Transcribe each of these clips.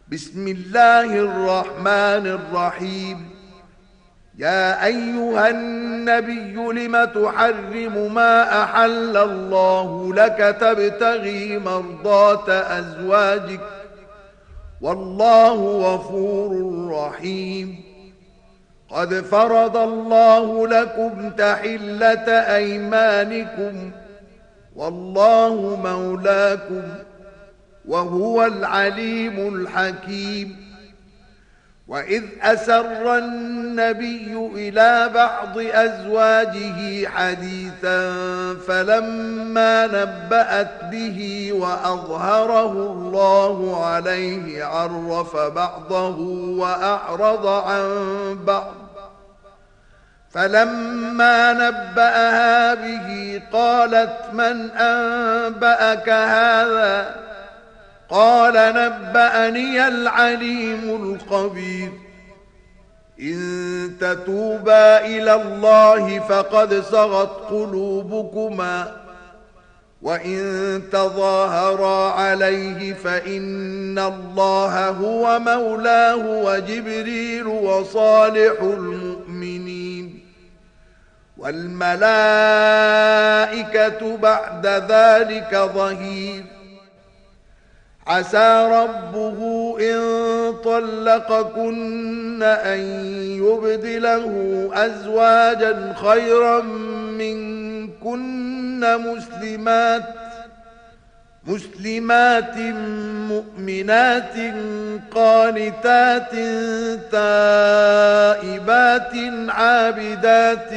بسم الله الرحمن الرحيم. يا أيها النبي لم تحرم ما أحل الله لك تبتغي مرضات أزواجك والله غفور رحيم. قد فرض الله لكم تحلة أيمانكم والله مولاكم وهو العليم الحكيم. وإذ أسر النبي إلى بعض أزواجه حديثا فلما نبأت به وأظهره الله عليه عرف بعضه وأعرض عن بعض، فلما نبأها به قالت من أنبأك هذا؟ قال نبأني العليم الخبير. إن تتوبا إلى الله فقد صغت قلوبكما وإن تظاهرا عليه فإن الله هو مولاه وجبريل وصالح المؤمنين والملائكة بعد ذلك ظهير. عسى ربه إن طلقكن أن يبدله أزواجا خيرا منكن مسلمات مؤمنات قانتات تائبات عابدات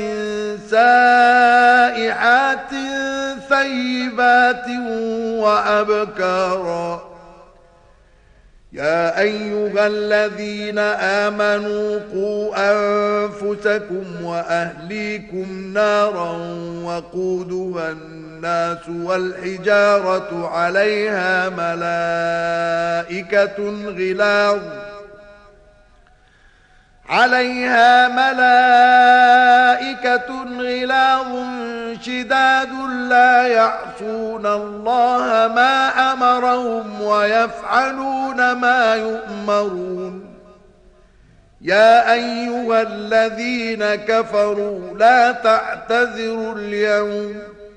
سائحات ثيبات وأبكارا. يا أيها الذين آمنوا قوا أنفسكم وأهليكم نارا وقودها الناس والحجارة عليها ملائكة غلاظ شداد لا يعصون الله ما أمرهم ويفعلون ما يؤمرون. يا أيها الذين كفروا لا تعتذروا اليوم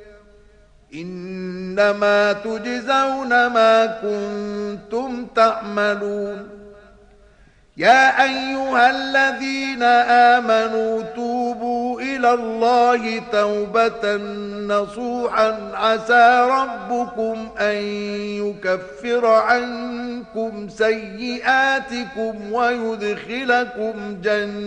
إنما تجزون ما كنتم تعملون. يا أيها الذين آمنوا توبوا إلى الله توبة نصوحا عسى ربكم أن يكفر عنكم سيئاتكم ويدخلكم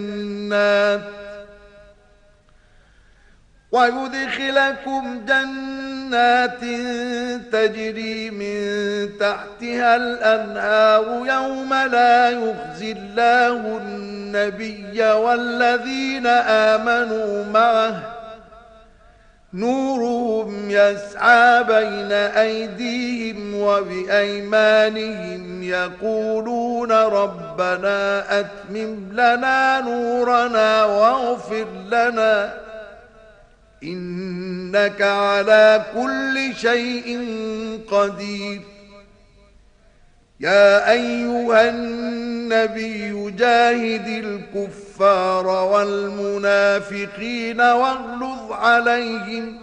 جنات تجري من تحتها الأنهار يوم لا يخزي الله النبي والذين آمنوا معه نورهم يسعى بين أيديهم وبأيمانهم يقولون ربنا أتمم لنا نورنا واغفر لنا إنك على كل شيء قدير. يا أيها النبي جاهد الكفار والمنافقين واغلظ عليهم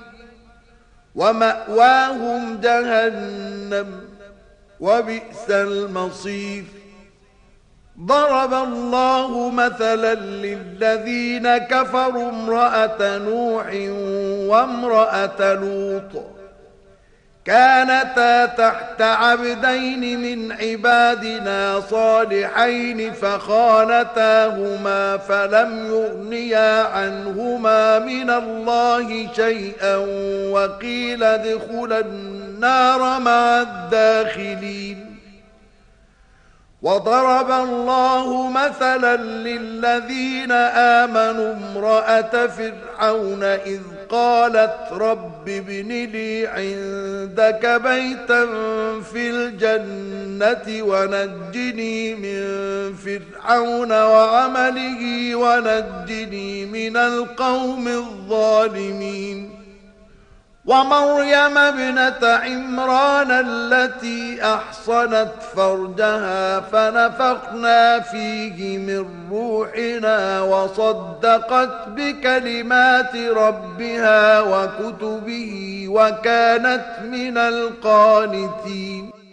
ومأواهم جهنم وبئس المصير. ضرب الله مثلا للذين كفروا امرأة نوح وامرأة لوط كانتا تحت عبدين من عبادنا صالحين فخانتاهما فلم يغنيا عنهما من الله شيئا وقيل ادخلا النار مع الداخلين. وضرب الله مثلا للذين آمنوا امرأة فرعون إذ قالت رب ابن لي عندك بيتا في الجنة ونجني من فرعون وعمله ونجني من القوم الظالمين. ومريم ابنة عمران التي أحصنت فرجها فنفخنا فيه من روحنا وصدقت بكلمات ربها وكتبه وكانت من القانتين.